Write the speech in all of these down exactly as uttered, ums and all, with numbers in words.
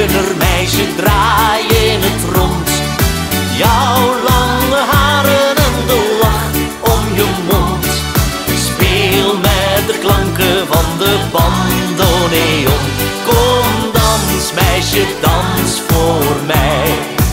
zigeunermeisje, draai in het rond. Jouw lange haren en de lach om je mond. Speel met de klanken van de bandoneon. Kom dans meisje, dans voor mij.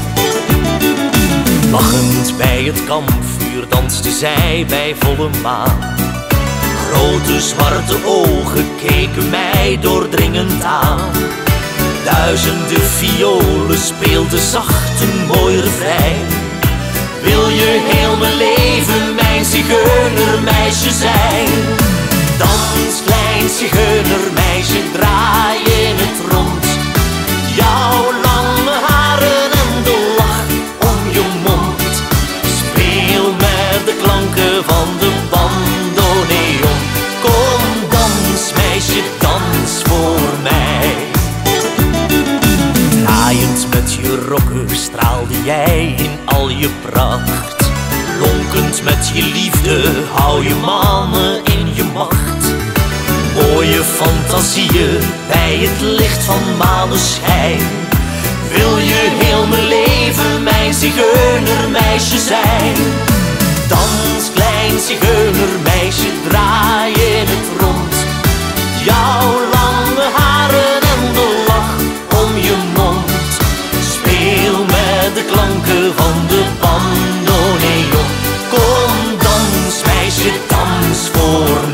Lachend bij het kampvuur danste zij bij volle maan. Grote zwarte ogen keken mij doordringend aan. Duizenden violen speelden zacht een mooi refrein. Wil je heel mijn leven mijn zigeunermeisje zijn? Dans klein zigeunermeisje, draai in het rond. Jouw lange haren en de lach om je mond. Speel met de klanken van de bandoneon. Kom dans meisje, dans voor mij. Draaiend met je rokken straalde jij in al je pracht. Lonkend met je liefde hou je mannen in je macht. Mooie fantasieën bij het licht van maneschijn. Wil je heel mijn leven mijn zigeunermeisje zijn? Dans klein zigeunermeisje, draai in het rond. Jouw lange haren en de lach om je mond. Speel met de klanken van de bandoneon. Kom dans meisje, dans voor mij.